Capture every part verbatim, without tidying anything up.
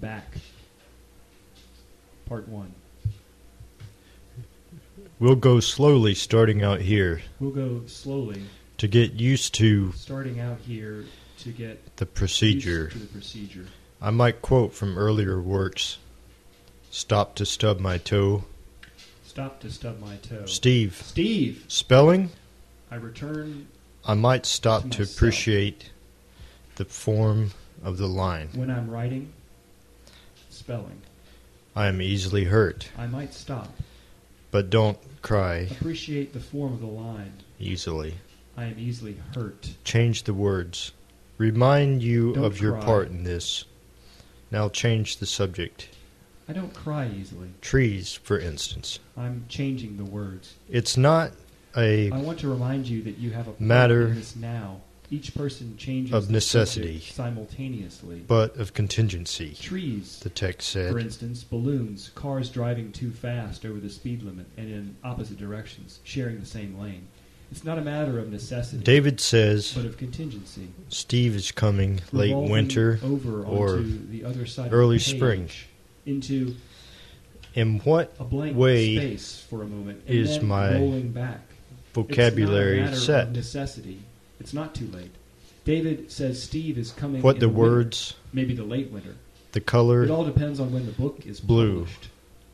back. Part one. We'll go slowly starting out here We'll go slowly, to get used to starting out here to get the procedure. used to the procedure. I might quote from earlier works. Stop to stub my toe. Stop to stub my toe. Steve. Steve! Spelling? I return I might stop To to myself. appreciate the form of the line. when I'm writing. Spelling. I am easily hurt, I might stop. but don't cry Appreciate the form of the line. easily. I am easily hurt. Change the words. Remind you Don't of your cry. part in this. Now change the subject. I don't cry easily. Trees, for instance. I'm changing the words. It's not a I want to remind you that you have a part Matter in this now. Each person changes of the necessity. subject simultaneously. but of contingency, Trees, the text for said. instance, balloons, cars driving too fast over the speed limit and in opposite directions, sharing the same lane. It's not a matter of necessity, David says but of contingency. Steve is coming late Revolving winter over or onto the other side early of the page, spring. into In what a blank way space for a moment, and is then my rolling back. vocabulary it's not a matter set? Of necessity. It's not too late. David says Steve is coming. What in the the winter, words, maybe the late winter. the It color, all depends on when the book is Blue. published.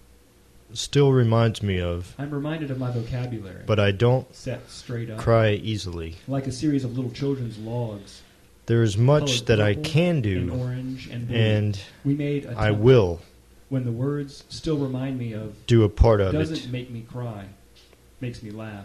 still reminds me of, I'm reminded of my vocabulary, but I don't set straight up, cry easily. like a series of little children's logs. There is much colored that I purple can and do, orange and blue. and we made a I template will when the words still remind me of do a part of doesn't it. make me cry, makes me laugh.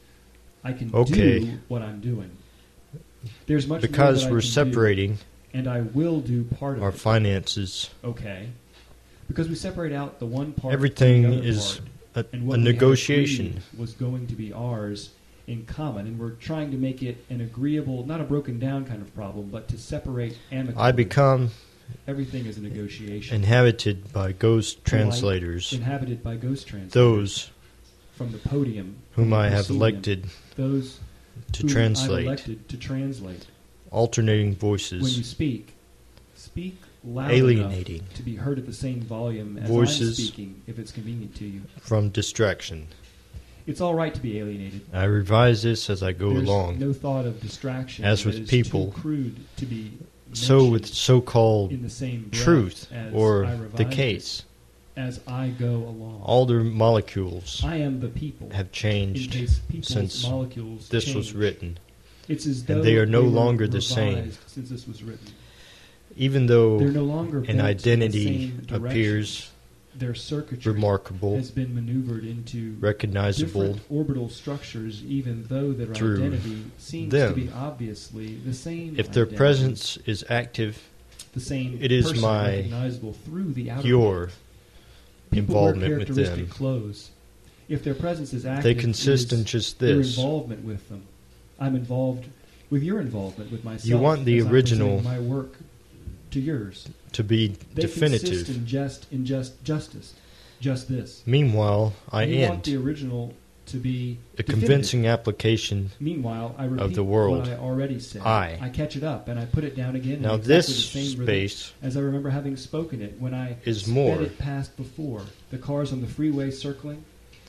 I can Okay. do what I'm doing. There's much more Because that I we're can do, separating and I will do part of our it. finances. Okay, because we separate out the one part. Everything from the other is part, a, and a what we had negotiation. agreed was going to be ours in common, and we're trying to make it an agreeable, not a broken down kind of problem, but to separate amicably. I become Everything is a negotiation. inhabited by ghost Polite, translators, inhabited by ghost translators. those from the podium, whom from the I have proscenium, elected those to whom I've translate, elected to translate. alternating When you voices, speak, speak loud alienating enough to be heard at the same volume as voices I'm speaking, if it's convenient to you. from distraction. It's all right to be alienated. I revise this as I go There's along. no thought of distraction. As that with is people, too crude to be So with mentioned so-called in the same breath truth as or I the revise it, case, as I go along. all their molecules I am the people. have In changed case people's since molecules this was change. written. It's as and though they are no were longer the revised same. Since this was written, Even though they're no longer an bent in the identity same direction. appears Their circuitry remarkable, has been maneuvered into recognizable different orbital structures, even though their through identity seems them. to be obviously the same. if their identity, presence is active, the same, it is person my- recognizable through the outer your world. People involvement wear with characteristic them. clothes. If their presence is active, They consist it is in just your this. involvement with them. I'm involved with your involvement with myself. You want the as I'm original presenting my work to yours. to be They definitive. consist in just in just justice, just this. Meanwhile, I you want end the original to be a definitive. convincing application. Meanwhile, I repeat the world. what I already said. I. I catch it up and I put it down again. Now in exactly this the same rhythm space as I remember having spoken it when I is sped more it past before. The cars on the freeway circling.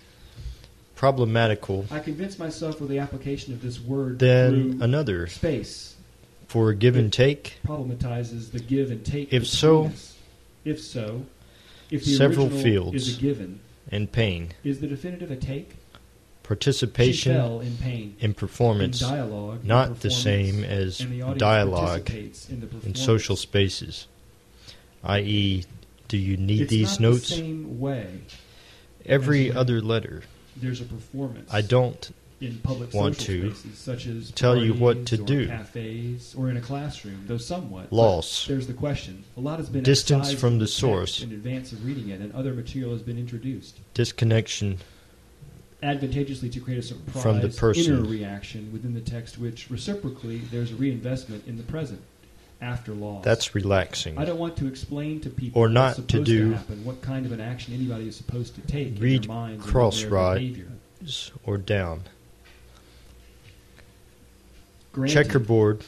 problematical I convinced myself with the application of this word than through another space for a give and take. problematizes the give and take. If between so, us. if so, if the several original fields is a given, and pain, is the definitive a take? She participation fell in pain. in performance, in dialogue, in not the performance, same as and the audience dialogue participates in, the in performance. social spaces, that is, do you need It's these not notes? the same way. Every as when other letter. There's a performance. I don't in public want social to spaces, such as tell you what parties to or do. cafes, or in a classroom, though somewhat. Loss. But there's the question. A lot has been Distance excised from from the text source. in advance of reading it, and other material has been introduced, Disconnection advantageously to create a surprise From the person. inner reaction within the text, which reciprocally there's a reinvestment in the present after loss. that's relaxing. I don't want to explain to people Or what's not to supposed do- happen, what kind of an action anybody is supposed to take in Read their minds and in crossrod. their behavior. Or down. Granted, Checkerboard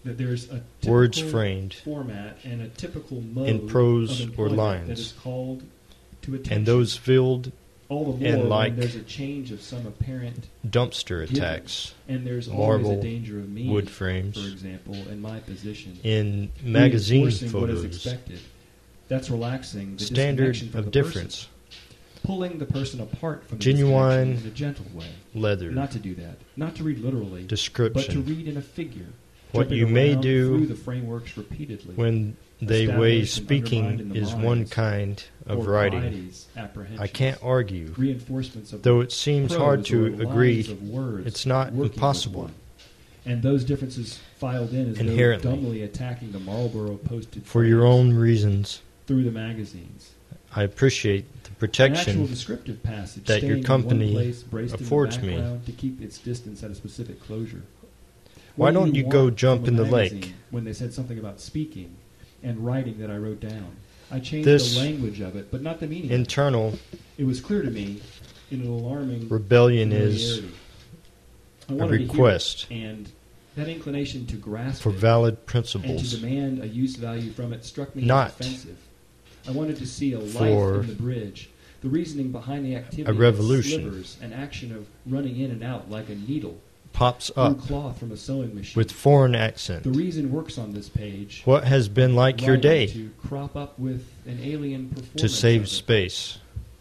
that there's a typical words framed format and a typical mode in prose of or employment lines, that is called to attention. and those filled all the more and like when there's a change of some apparent dumpster given, attacks, and there's marble, always a danger of me, wood for frames, example, in my position, in magazine reinforcing what is photos, expected. That's relaxing the standard disconnection from of the difference, person, pulling the person apart from the genuine disconnection in a gentle way. leather, Not to do that. Not to read literally, but to description, read in a figure. what jumping you may around do through the frameworks repeatedly. when they weigh established and undermined in speaking the is minds, one kind of or writing. varieties, apprehensions, I can't argue. reinforcements of Though it seems prose hard or to lines agree, of words it's not working with impossible. one. And those differences filed in as though Inherently. dumbly attacking the Marlboro posted For your frames own reasons, through the magazines. I appreciate the An actual protection descriptive passage that your staying company in one place, braced affords in the me. background to keep its distance at a specific closure. Why What do don't you go want jump from in a the lake? magazine When they said something about speaking and writing that I wrote down, I changed This the language of it, but not the meaning. of it. internal It was clear to me in an alarming rebellion is familiarity. I a wanted to hear it, request and that inclination to grasp for it valid and to principles, demand a use value from it struck me as not offensive. I wanted to see a life for in the bridge, the reasoning behind the activity a revolution. of slivers, an action of running in and out like a needle pops through up cloth from a sewing machine. with foreign accent. The reason works on this page. What has been like your writing day to crop up with an alien performance to save of it. space?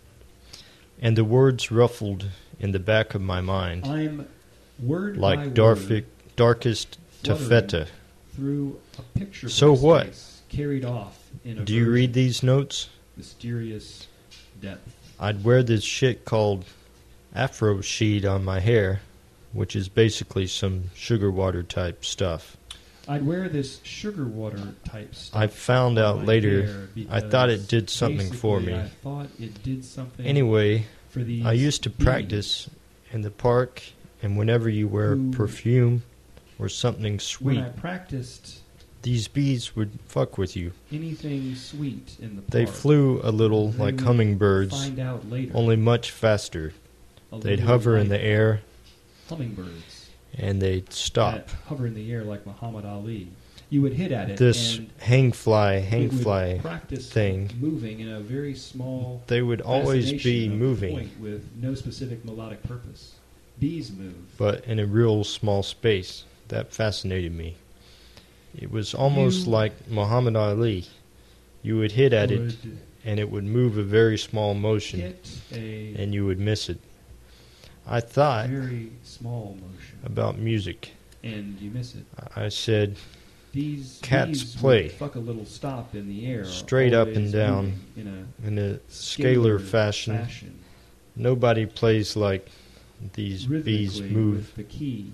And the words ruffled in the back of my mind I'm word by like word darfic, darkest fluttering taffeta. through a picture So from what? space, carried off in a Do you read these notes? mysterious depth. I'd wear this shit called Afro Sheet on my hair, which is basically some sugar water type stuff. I'd wear this sugar water type stuff. I found on out my later hair I thought it because did something for basically me. I thought it did something Anyway, for these I used to beings practice in the park, and whenever you wear who- perfume or something When sweet, I practiced these bees would fuck with you. anything sweet in the park, They flew a little they like would hummingbirds, Find out later. only much faster. a They'd little hover in like the air, hummingbirds and they'd stop. that hover in the air like Muhammad Ali. You would hit at it. This and hang fly, hang it would fly practice thing, moving in a very small they would always be fascination of the moving, point with no specific melodic purpose. Bees move. but in a real small space. That fascinated me. It was almost You like Muhammad Ali. You would hit at it, would and it would move a very small motion, hit a and you would miss it. I thought very small motion, about music. and you miss it. I said, These Cats bees play. would fuck a little stop in the air, Straight up and always down. moving in a in a scalar fashion, fashion, nobody plays like these bees rhythmically move. with the key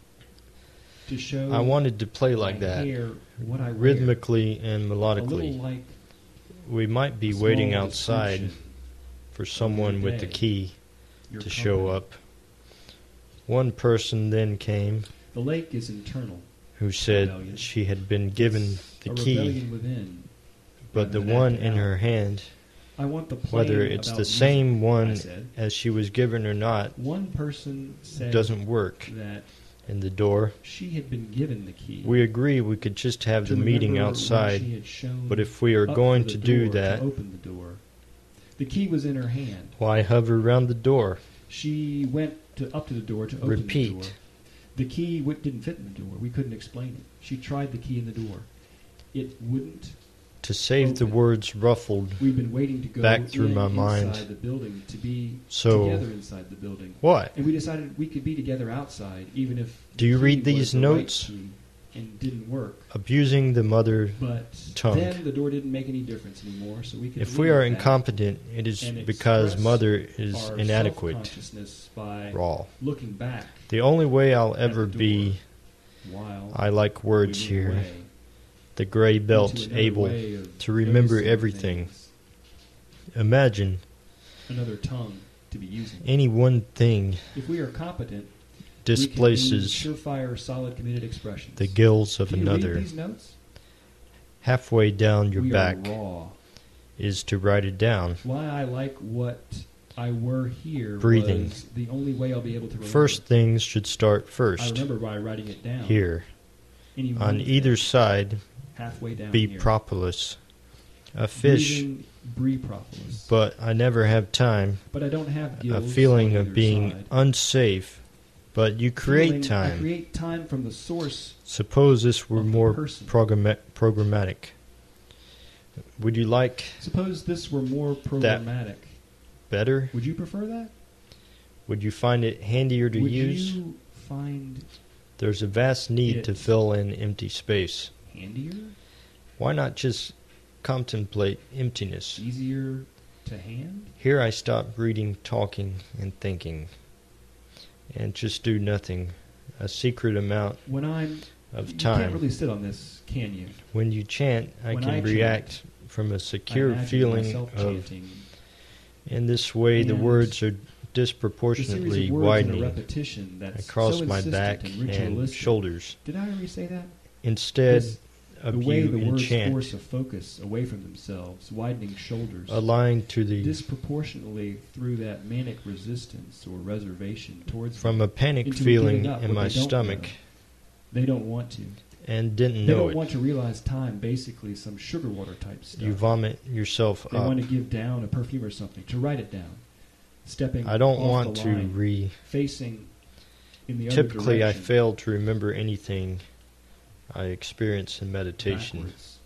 to show I wanted to play my like that, hair what I wear. rhythmically and a little melodically. like We might be a waiting small outside description for someone with the day, key your to show company. up. One person then came The lake is internal. who said Rebellion. she had been given the a key, rebellion within. but rather the than one acted in out. her hand, I want the playing whether it's about the music, same I one said. as she was given or not, One person said doesn't work that in the door. she had been given the key. We agree we could just have to the meeting remember when outside, she had shown but if we are up going for to the do door that, to open the door. The key was in her hand. why hover around the door? She went to up to the door to open Repeat. the door. The key w- didn't fit in the door. We couldn't explain it. She tried the key in the door. It wouldn't. To save the Open. words ruffled. We've been waiting to go Back through in my mind. inside the building to be So- together inside the building. What? And we decided we could be together outside, even if Do you the read key was these the right notes? key and didn't work. Abusing the mother But tongue. then the door didn't make any difference anymore, so we could. If we leave are that incompetent, it is and because express mother is our inadequate. self-consciousness by Raw. looking back The only way I'll at ever the door be, while I like words we move here, away the gray into belt, another able way of to remember noticing everything. things, Imagine another tongue to be using. any one thing If we are competent, displaces we can use surefire, solid, committed expressions. the gills of Do you another. read these notes? Halfway down your we back are raw. is to write it down. Why I like what I were here Breathing. was the only way I'll be able to remember. First things should start I first. remember by writing it down. Here. Any one On of either them, side, halfway down be here. propolis. A fish, Breathing brie propolis. but I never have time. But I don't have A gills feeling on of either being side. unsafe, but you create Feeling- I time. create time from the source. Suppose this were of the more person. programma- programmatic. Would you like Suppose this were more programmatic. better? Would you prefer that? Would you find it handier to Would use? you find There's a vast need it to fill in empty space. handier, Why not just contemplate emptiness? easier to hand? Here I stop reading, talking, and thinking, and just do nothing. A secret amount When I'm of you time. can't really sit on this, can you? When you chant, I When can I chant, react from a I secure imagine feeling myself of. chanting. In this way, the And words are The series disproportionately of words widening and a repetition that's across so my insistent back and and ritualistic. shoulders. Did I already say that? Instead This- of the way you the in words chant, force a focus away from themselves, widening shoulders, aligned to the disproportionately through that manic resistance or reservation towards from them, a panic into feeling giving up in what my they don't stomach, know. They don't want to. and didn't They know don't it. want to realize time, basically some sugar water type stuff. You vomit yourself They up. want to give down a perfume or something, to write it down. Stepping I don't off want the to line, re. facing in the Typically, other I direction, fail to remember anything I experience in meditation. backwards.